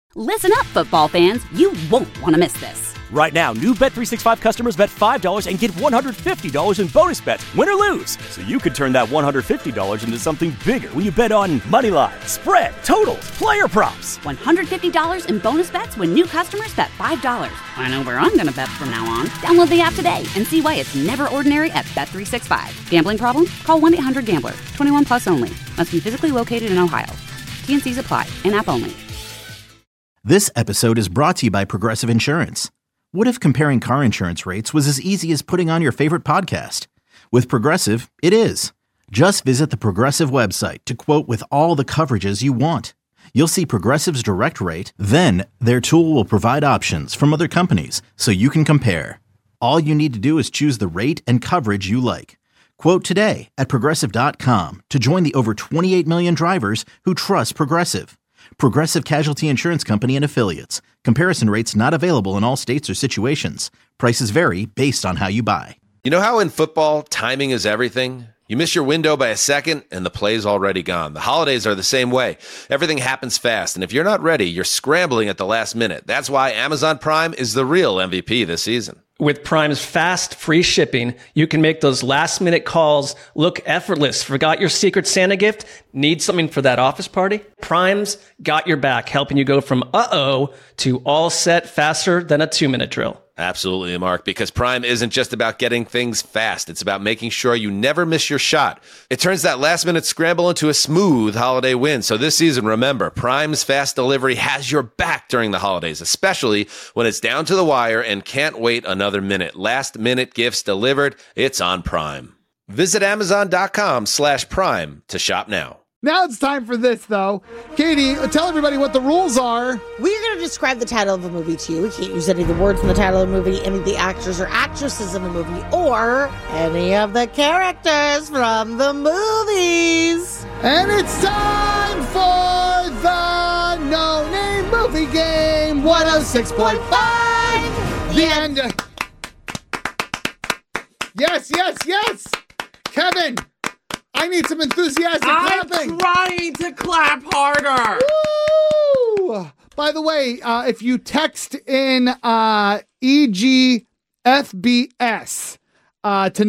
Listen up, football fans. You won't want to miss this. Right now, new Bet365 customers bet $5 and get $150 in bonus bets, win or lose. So you could turn that $150 into something bigger when you bet on money line, spread, totals, player props. $150 in bonus bets when new customers bet $5. I know where I'm going to bet from now on. Download the app today and see why it's never ordinary at Bet365. Gambling problem? Call 1-800-GAMBLER. 21 plus only. Must be physically located in Ohio. T&Cs apply. In-app only. This episode is brought to you by Progressive Insurance. What if comparing car insurance rates was as easy as putting on your favorite podcast? With Progressive, it is. Just visit the Progressive website to quote with all the coverages you want. You'll see Progressive's direct rate, then their tool will provide options from other companies so you can compare. All you need to do is choose the rate and coverage you like. Quote today at Progressive.com to join the over 28 million drivers who trust Progressive. Progressive Casualty Insurance Company and Affiliates. Comparison rates not available in all states or situations. Prices vary based on how you buy. You know how in football, timing is everything? You miss your window by a second, and the play's already gone. The holidays are the same way. Everything happens fast, and if you're not ready, you're scrambling at the last minute. That's why Amazon Prime is the real MVP this season. With Prime's fast, free shipping, you can make those last-minute calls look effortless. Forgot your Secret Santa gift? Need something for that office party? Prime's got your back, helping you go from uh-oh to all set faster than a 2-minute drill. Absolutely, Mark, because Prime isn't just about getting things fast. It's about making sure you never miss your shot. It turns that last-minute scramble into a smooth holiday win. So this season, remember, Prime's fast delivery has your back during the holidays, especially when it's down to the wire and can't wait another minute. Last-minute gifts delivered, it's on Prime. Visit Amazon.com/Prime to shop now. Now it's time for this, though. Katie, tell everybody what the rules are. We're going to describe the title of a movie to you. We can't use any of the words in the title of the movie, any of the actors or actresses in the movie, or any of the characters from the movies. And it's time for the No Name Movie Game 106.5. The end. Yes. Kevin, I need some enthusiastic clapping. I'm trying to clap harder. Woo! By the way, if you text in EGFBS to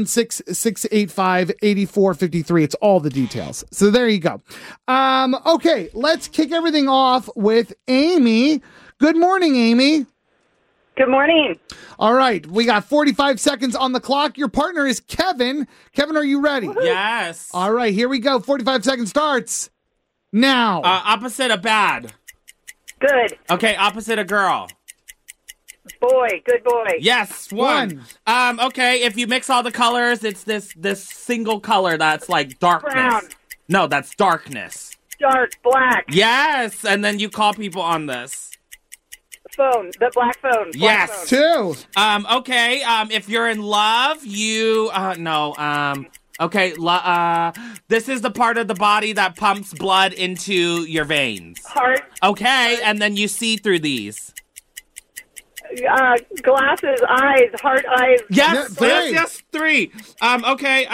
916-685-8453, it's all the details. So there you go. Okay, let's kick everything off with Amy. Good morning, Amy. Good morning. All right, we got 45 seconds on the clock. Your partner is Kevin. Kevin, are you ready? Yes. All right, here we go. 45 seconds starts now. Opposite of bad. Good. Okay, opposite of girl. Boy. Good boy. Yes, one. Okay, if you mix all the colors, it's this single color that's like darkness. Brown. No, that's darkness. Dark. Black. Yes, and then you call people on this. Phone. The black phone. Yes. Phone. 2. Okay, if you're in love, you, okay, this is the part of the body that pumps blood into your veins. Heart. Okay, and then you see through these. Glasses. Eyes. Heart. Eyes. Yes, yes, 3. Okay,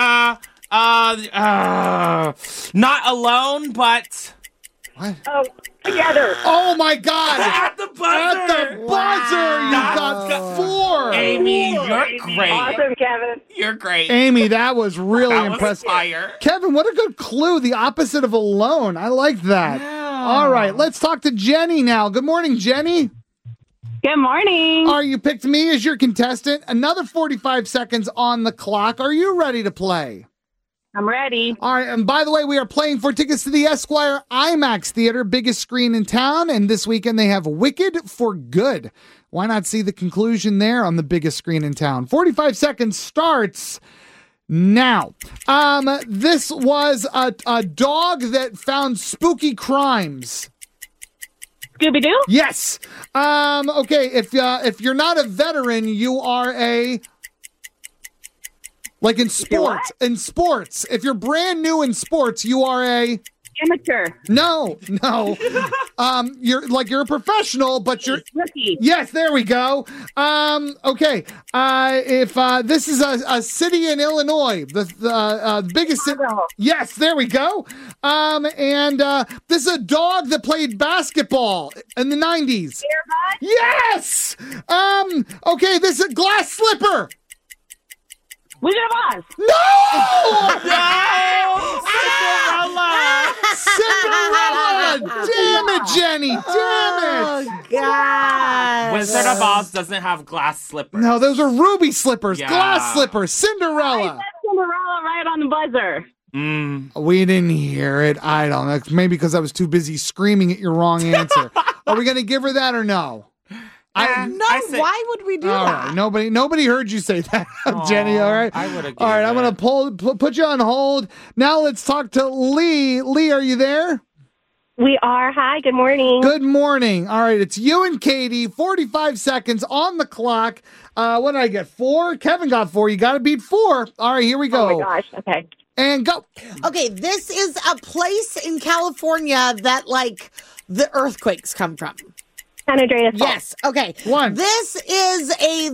not alone, but... What? Oh, together. Oh, my God. At the buzzer. At the buzzer. You got 4. Amy, you're great. Awesome, Kevin. You're great. Amy, that was really impressive. Fire. Kevin, what a good clue. The opposite of alone. I like that. Yeah. All right, let's talk to Jenny now. Good morning, Jenny. Good morning. You picked me as your contestant. Another 45 seconds on the clock. Are you ready to play? I'm ready. All right, and by the way, we are playing for tickets to the Esquire IMAX Theater, biggest screen in town, and this weekend they have Wicked for Good. Why not see the conclusion there on the biggest screen in town? 45 seconds starts now. This was a dog that found spooky crimes. Scooby-Doo? Yes. Okay, if you're not a veteran, you are a... Like in sports, if you're brand new in sports, you are a Amateur. No. You're a professional, but you're Rookie. Yes, there we go. Okay. If this is a city in Illinois, the biggest city. Chicago. Yes, there we go. And this is a dog that played basketball in the 90s. Airbud. Yes. Okay, this is a glass slipper. Wizard of Oz. No! Cinderella! Cinderella! Damn it, Jenny! Damn it! Oh, God. Wizard of Oz doesn't have glass slippers. No, those are ruby slippers, Yeah. glass slippers, Cinderella. Cinderella right on the buzzer. We didn't hear it. I don't know. Maybe because I was too busy screaming at your wrong answer. Are we going to give her that or no? No, I say- why would we do All that? right. Nobody heard you say that, Jenny. All right. I would've All right. I'm gave going to put you on hold. Now let's talk to Lee. Lee, are you there? We are. Hi, good morning. Good morning. All right, it's you and Katie. 45 seconds on the clock. What did I get? 4? Kevin got 4. You got to beat 4. All right, here we go. Oh my gosh. Okay. And go. Okay, this is a place in California that, like, the earthquakes come from. San Andreas Fault. Yes. Okay. 1. This is a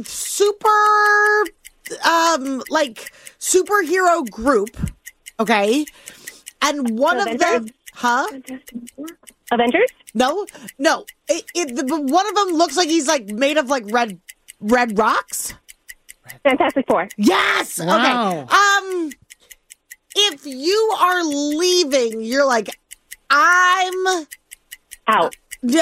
superhero group. Okay. And one of them, Avengers? Avengers? no. One of them looks like he's like made of like red rocks. Fantastic Four. Yes. Wow. Okay. If you are leaving, you're like, I'm Out.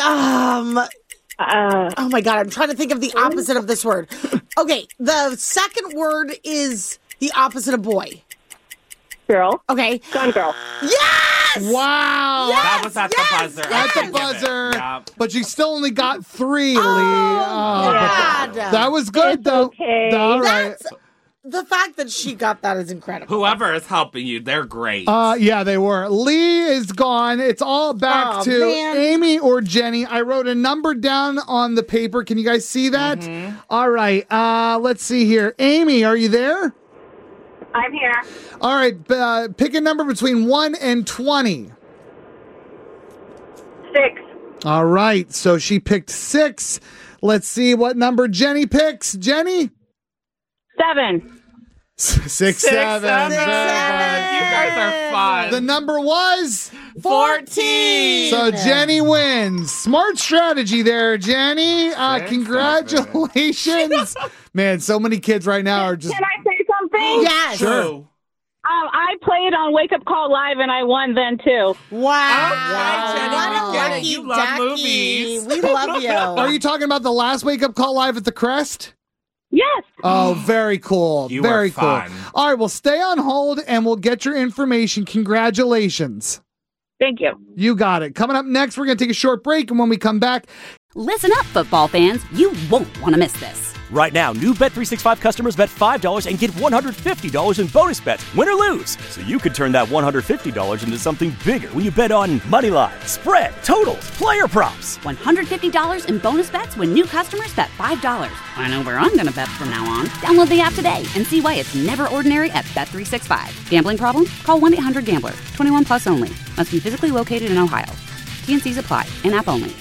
oh my God, I'm trying to think of the opposite of this word. Okay, the second word is the opposite of boy. Girl. Okay. Gone Girl. Yes! Wow. Yes! That was at the buzzer. At the Give it. buzzer. Yeah. But you still only got 3, Lee. God. That was good, though. okay. All right. That's, the fact that she got that is incredible. Whoever is helping you, they're great. Yeah, they were. Lee is gone. It's all back Oh, to man. Amy or Jenny. I wrote a number down on the paper. Can you guys see that? Mm-hmm. All right. Let's see here. Amy, are you there? I'm here. All right. Pick a number between 1 and 20. 6. All right. So she picked 6. Let's see what number Jenny picks. Jenny? 7. 6, 7. 7. Very You good. guys are fun. The number was 14. So Jenny wins. Smart strategy there, Jenny. Congratulations. Man, so many kids right now are just... Can I say something? Yes. Sure. I played on Wake Up Call Live and I won then too. Wow. Jenny, What a we get it. lucky You love ducky. movies. We love you. Are you talking about the last Wake Up Call Live at the Crest? Yes. Oh, very cool. You very were fun. cool. All right, well, stay on hold and we'll get your information. Congratulations. Thank you. You got it. Coming up next, we're going to take a short break, and when we come back, Listen up, football fans. You won't want to miss this. Right now, new Bet365 customers bet $5 and get $150 in bonus bets, win or lose. So you could turn that $150 into something bigger when you bet on moneyline, spread, totals, player props. $150 in bonus bets when new customers bet $5. I know where I'm going to bet from now on. Download the app today and see why it's never ordinary at Bet365. Gambling problem? Call 1-800-GAMBLER. 21 plus only. Must be physically located in Ohio. T&Cs apply. In-app only.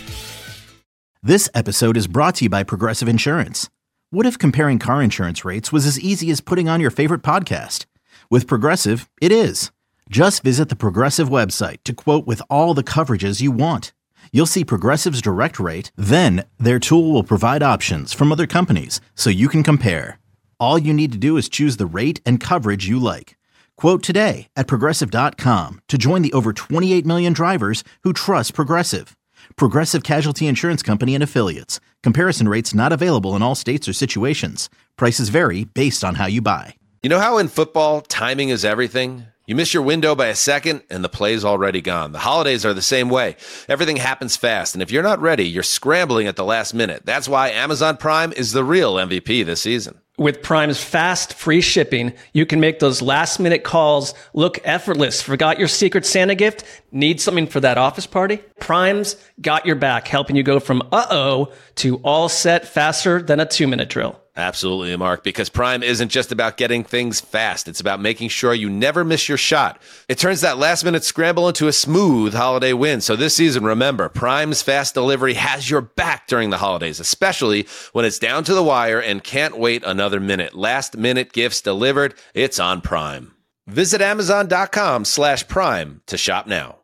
This episode is brought to you by Progressive Insurance. What if comparing car insurance rates was as easy as putting on your favorite podcast? With Progressive, it is. Just visit the Progressive website to quote with all the coverages you want. You'll see Progressive's direct rate, then their tool will provide options from other companies so you can compare. All you need to do is choose the rate and coverage you like. Quote today at Progressive.com to join the over 28 million drivers who trust Progressive. Progressive Casualty Insurance Company and Affiliates. Comparison rates not available in all states or situations. Prices vary based on how you buy. You know how in football, timing is everything? You miss your window by a second and the play's already gone. The holidays are the same way. Everything happens fast, and if you're not ready, you're scrambling at the last minute. That's why Amazon Prime is the real MVP this season. With Prime's fast, free shipping, you can make those last-minute calls look effortless. Forgot your Secret Santa gift? Need something for that office party? Prime's got your back, helping you go from uh-oh to all set faster than a 2-minute drill. Absolutely, Mark, because Prime isn't just about getting things fast. It's about making sure you never miss your shot. It turns that last-minute scramble into a smooth holiday win. So this season, remember, Prime's fast delivery has your back during the holidays, especially when it's down to the wire and can't wait another minute. Last-minute gifts delivered. It's on Prime. Visit Amazon.com/Prime to shop now.